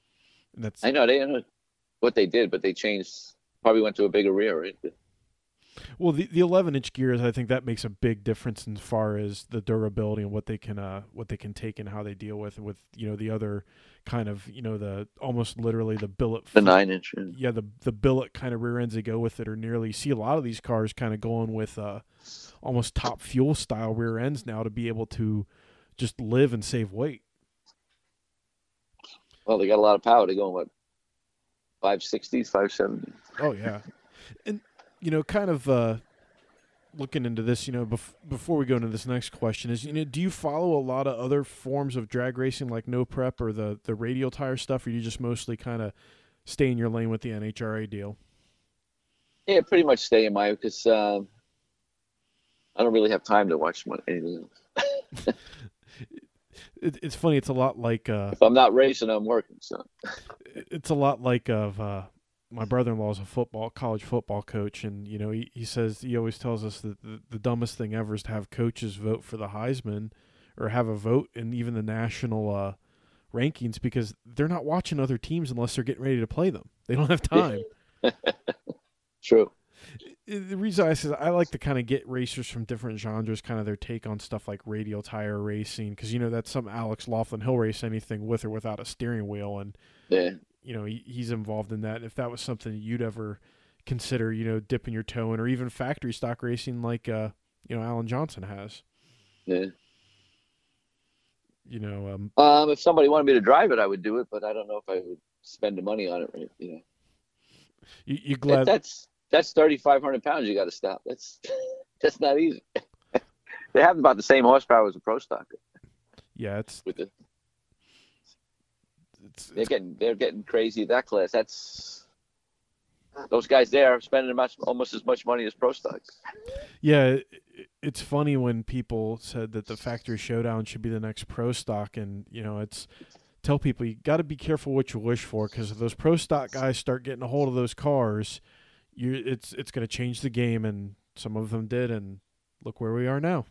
and I know they know what they did, but they changed. Probably went to a bigger rear, right? Well, the 11-inch gears, I think that makes a big difference as far as the durability and what they can take and how they deal with the other kind of the almost literally the billet The 9-inch. yeah, the billet kind of rear ends they go with it are nearly, you see a lot of these cars kind of going with almost top fuel style rear ends now to be able to just live and save weight. Well, they got a lot of power. They're going what, 560s, 570. Oh yeah, and kind of looking into this, before we go into this next question is, do you follow a lot of other forms of drag racing like No Prep or the radial tire stuff, or do you just mostly kind of stay in your lane with the NHRA deal? Yeah, pretty much stay in my, because I don't really have time to watch anything else. It's funny. It's a lot like if I'm not racing, I'm working. So it's a lot like of my brother-in-law is a college football coach, and he says, he always tells us that the dumbest thing ever is to have coaches vote for the Heisman or have a vote in even the national rankings, because they're not watching other teams unless they're getting ready to play them. They don't have time. True. The reason I say I like to kind of get racers from different genres, kind of their take on stuff like radial tire racing, because that's something Alex Laughlin, he'll race anything with or without a steering wheel, and yeah, he's involved in that. And if that was something you'd ever consider, dipping your toe in, or even factory stock racing like Alan Johnson has. Yeah. If somebody wanted me to drive it, I would do it, but I don't know if I would spend the money on it. Right? You glad that's 3,500 pounds you got to stop. That's not easy. They have about the same horsepower as a pro stock. Yeah, they're getting crazy that class. Those guys there are spending almost as much money as pro stocks. Yeah, it's funny when people said that the factory showdown should be the next pro stock, and tell people you got to be careful what you wish for, because if those pro stock guys start getting a hold of those cars, it's going to change the game, and some of them did, and look where we are now.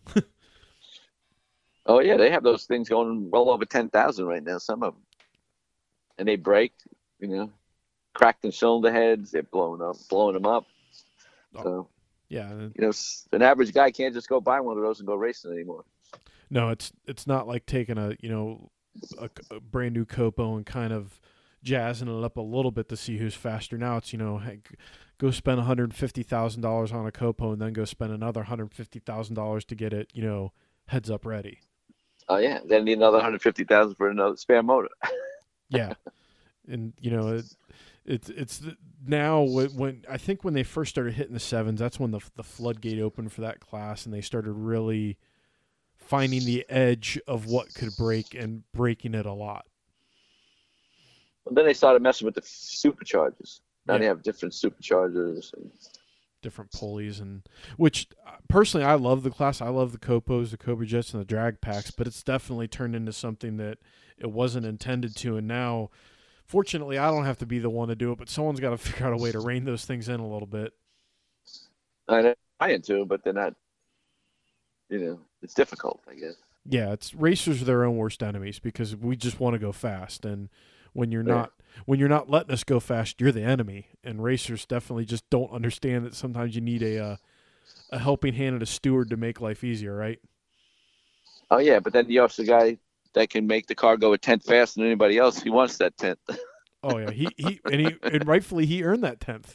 Oh yeah, they have those things going well over 10,000 right now. Some of them, and they break, cracked in cylinder heads. They're blowing them up. So yeah, an average guy can't just go buy one of those and go racing anymore. No, it's not like taking a brand new Copo and kind of jazzing it up a little bit to see who's faster. Now it's hey, go spend $150,000 on a Copo and then go spend another $150,000 to get it heads up ready. Oh yeah, then need another $150,000 for another spare motor. Yeah, and it's now when I think when they first started hitting the sevens, that's when the floodgate opened for that class, and they started really finding the edge of what could break and breaking it a lot. Well, then they started messing with the superchargers. Now they have different superchargers and different pulleys, and which personally I love the class. I love the Copos, the Cobra Jets, and the drag packs, but it's definitely turned into something that it wasn't intended to, and now fortunately I don't have to be the one to do it, but someone's got to figure out a way to rein those things in a little bit. I trying to, but they're not. It's difficult, I guess. Yeah, racers are their own worst enemies, because we just want to go fast, and when you're not letting us go fast, you're the enemy. And racers definitely just don't understand that sometimes you need a helping hand and a steward to make life easier, right? Oh yeah, but then you're also the guy that can make the car go a tenth faster than anybody else. He wants that tenth. Oh yeah, and rightfully he earned that 10th.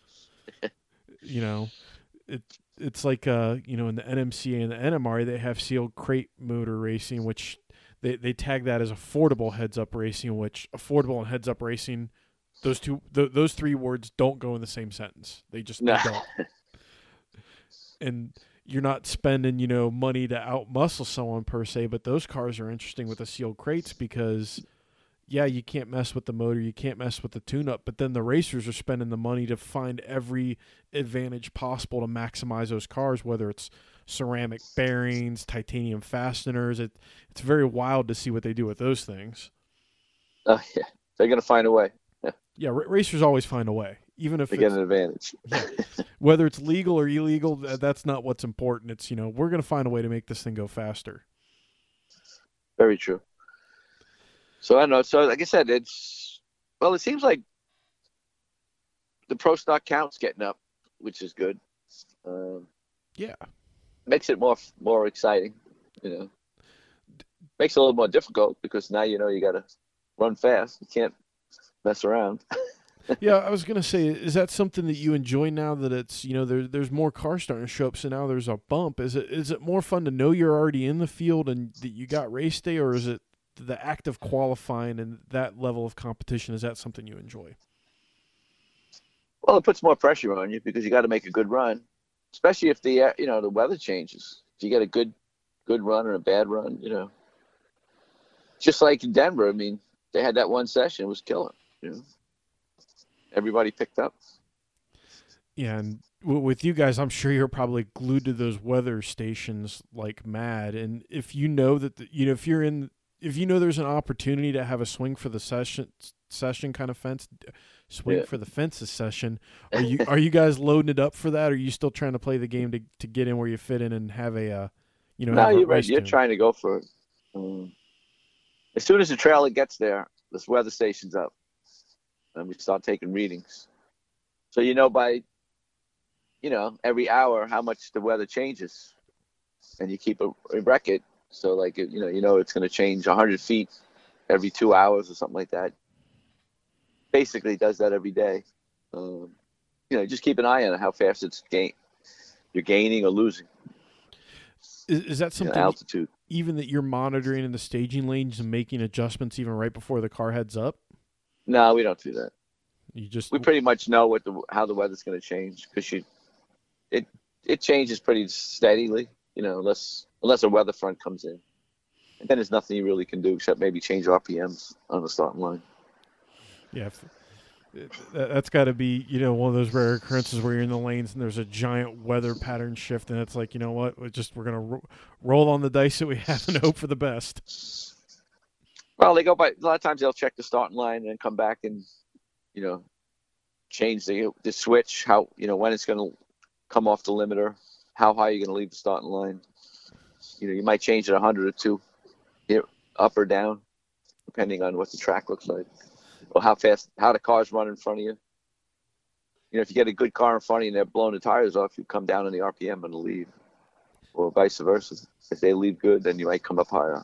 It's like in the NMCA and the NMRA they have sealed crate motor racing, which they tag that as affordable heads up racing, which affordable and heads up racing, those three words don't go in the same sentence. They just they don't. And you're not spending money to outmuscle someone per se, but those cars are interesting with the sealed crates because you can't mess with the motor, you can't mess with the tune-up, but then the racers are spending the money to find every advantage possible to maximize those cars, whether it's ceramic bearings, titanium fasteners. It's very wild to see what they do with those things. Oh, yeah. They're going to find a way. Yeah, racers always find a way, even if they get an advantage. Whether it's legal or illegal, that's not what's important. It's, we're going to find a way to make this thing go faster. Very true. So I don't know. So like I said, it seems like the pro stock count's getting up, which is good. Um, Yeah. Makes it more exciting, you know. Makes it a little more difficult because now you know you got to run fast. You can't mess around. Yeah, I was gonna say, is that something that you enjoy now that it's there's more cars starting to show up, so now there's a bump. Is it more fun to know you're already in the field and that you got race day, or is it the act of qualifying and that level of competition? Is that something you enjoy? Well, it puts more pressure on you because you got to make a good run, especially if the weather changes. If you get a good run or a bad run, just like in Denver. I mean, they had that one session, it was killer. Everybody picked up. Yeah, and with you guys, I'm sure you're probably glued to those weather stations like mad. And if you know that if you know there's an opportunity to have a swing for the session kind of fence, swing Yeah. for the fences session, are you guys loading it up for that? Or are you still trying to play the game to get in where you fit in and have No, have a you're right. race You're tune? trying to go for it. Um, as soon as the trailer gets there, this weather station's up, and we start taking readings. So by every hour how much the weather changes, and you keep a record. So like it's going to change 100 feet every 2 hours or something like that. Basically, does that every day. Um, just keep an eye on how fast you're gaining or losing. Is that something Altitude. even that you're monitoring in the staging lanes and making adjustments even right before the car heads up? No, we don't do that. You just We pretty much know how the weather's going to change because it changes pretty steadily. Unless a weather front comes in, and then there's nothing you really can do except maybe change RPMs on the starting line. yeah. That's got to be one of those rare occurrences where you're in the lanes and there's a giant weather pattern shift, and it's like what we're gonna roll on the dice that we have and hope for the best. Well, they go by a lot of times. They'll check the starting line and then come back and you know change the switch. How when it's going to come off the limiter, how high you're going to leave the starting line. You might change it 100 or two, up or down, depending on what the track looks like, or how the cars run in front of you. If you get a good car in front of you and they're blowing the tires off, you come down on the RPM and leave, or vice versa. If they leave good, then you might come up higher.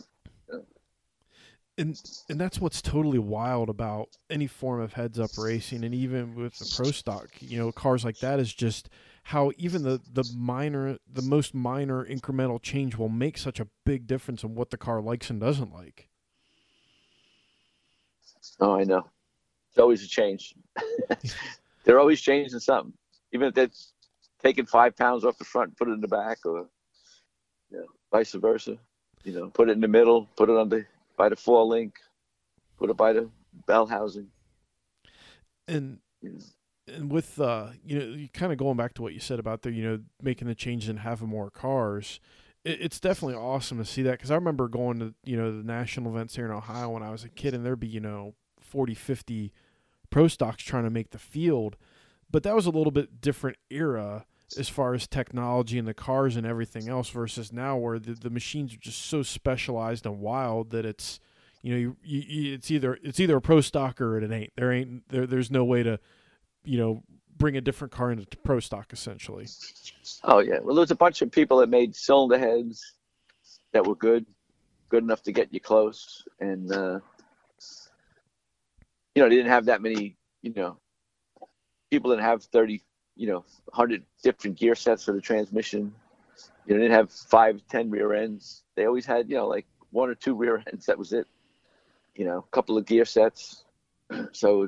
And that's what's totally wild about any form of heads up racing, and even with the pro stock, cars like that, is just how even the most minor incremental change will make such a big difference in what the car likes and doesn't like. Oh, I know. It's always a change. They're always changing something, even if they're taking 5 pounds off the front and put it in the back, or vice versa. Put it in the middle, put it by the four link, put it by the bell housing. And and with you kind of going back to what you said about making the change and having more cars, it's definitely awesome to see that, because I remember going to the national events here in Ohio when I was a kid, and there'd be 40, 50 pro stocks trying to make the field, but that was a little bit different era as far as technology and the cars and everything else versus now, where the machines are just so specialized and wild that it's it's either a pro stock or it ain't. There's no way to bring a different car into pro stock essentially. Oh yeah, well there's a bunch of people that made cylinder heads that were good enough to get you close, and they didn't have that many. People didn't have 30, 100 different gear sets for the transmission. They didn't have 5, 10 rear ends. They always had like 1 or 2 rear ends. That was it. A couple of gear sets. So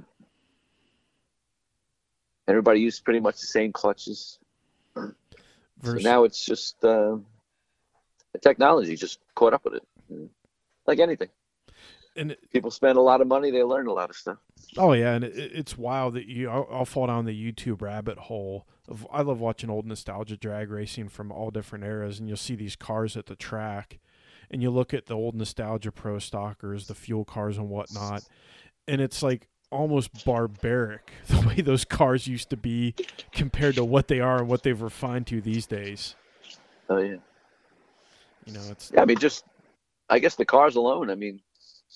everybody used pretty much the same clutches. So now it's just the technology just caught up with it, like anything. And people spend a lot of money, they learn a lot of stuff. Oh yeah, and it's wild that I'll fall down the YouTube rabbit hole. I love watching old nostalgia drag racing from all different eras, and you'll see these cars at the track, and you look at the old nostalgia pro stockers, the fuel cars and whatnot, and it's like almost barbaric the way those cars used to be compared to what they are and what they've refined to these days. Oh yeah. It's. Yeah, I mean, I guess the cars alone. I mean,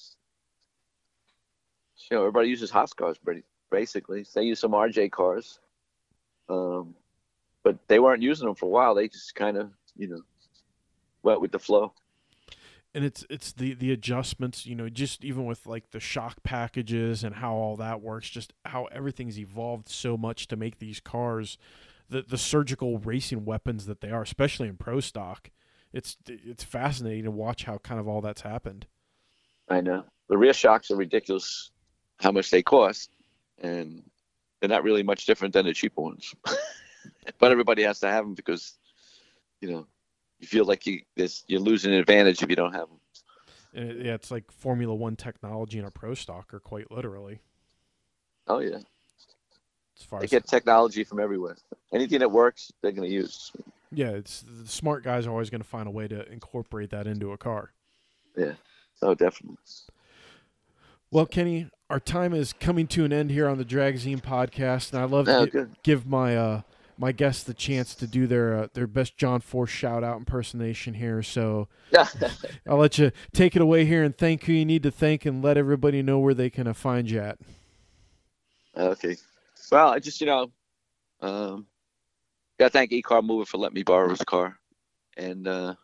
everybody uses Haas cars basically. They use some RJ cars, but but they weren't using them for a while. They just kind of, went with the flow. And it's the adjustments, just even with like the shock packages and how all that works, just how everything's evolved so much to make these cars the surgical racing weapons that they are, especially in pro stock. It's fascinating to watch how kind of all that's happened. I know. The rear shocks are ridiculous how much they cost, and they're not really much different than the cheaper ones. But everybody has to have them because, you feel like you're losing an advantage if you don't have them. And it's like Formula One technology in a pro stocker, quite literally. Oh, yeah. They get technology from everywhere. Anything that works, they're going to use. Yeah, it's the smart guys are always going to find a way to incorporate that into a car. Yeah. Oh, definitely. Well, Kenny, our time is coming to an end here on the Dragzine podcast, and I love to give my my guests the chance to do their best John Force shout-out impersonation here. So I'll let you take it away here and thank who you need to thank and let everybody know where they can find you at. Okay. Well, I just, got to thank E-Car Mover for letting me borrow his car. And, I've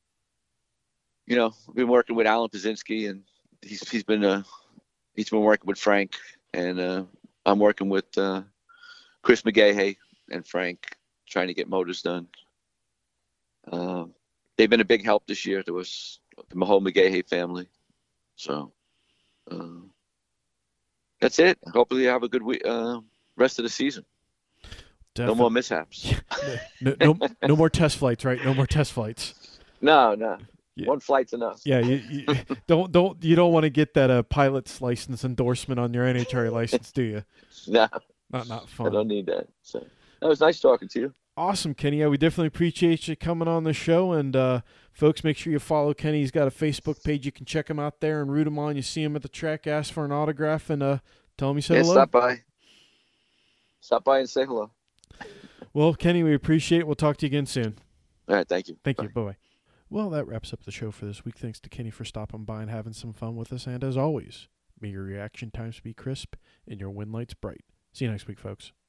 been working with Alan Pazinski, and he's been working with Frank, and I'm working with Chris McGahey and Frank trying to get motors done. They've been a big help this year to us, the whole McGahey family. So that's it. Hopefully you have a good rest of the season. Definitely. No more mishaps. No more test flights, right? No more test flights. No. Yeah. One flight's enough. Yeah, you don't want to get that pilot's license endorsement on your NHRA license, do you? No. Not fun. I don't need that. So it was nice talking to you. Awesome, Kenny. Yeah, we definitely appreciate you coming on the show. And folks, make sure you follow Kenny. He's got a Facebook page. You can check him out there and root him on. You see him at the track, ask for an autograph, and tell him you said hello. Stop by. Stop by and say hello. Well, Kenny, we appreciate it. We'll talk to you again soon. All right, thank you. Thank you. Bye-bye. Well, that wraps up the show for this week. Thanks to Kenny for stopping by and having some fun with us. And as always, may your reaction times be crisp and your win lights bright. See you next week, folks.